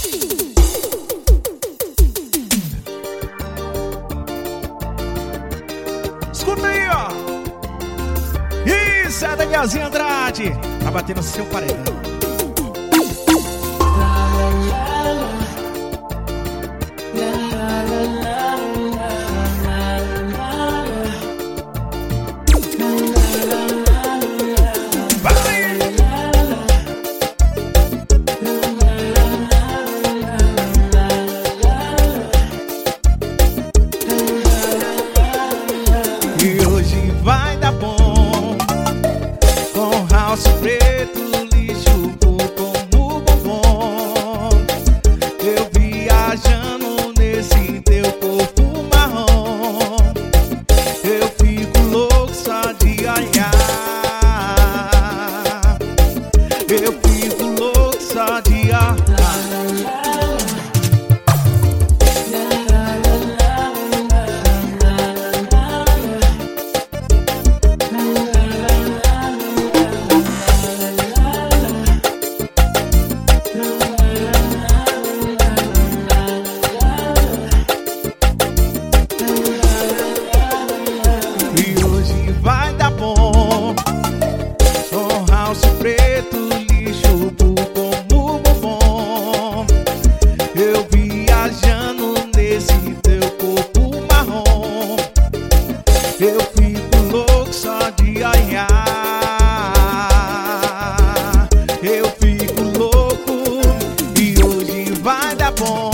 Escuta aí, ó. Isso é Danielzinho Andrade. Tá batendo no seu paredão. E hoje vai dar bom, com house preto, lixo como bombom. Eu viajando nesse teu corpo marrom. Eu fico louco só de olhar. Eu fico louco só de olhar. E hoje vai dar bom, com house preto, lixo como bombom. Eu viajando nesse teu corpo marrom. Eu fico louco só de olhar. Eu fico louco e hoje vai dar bom.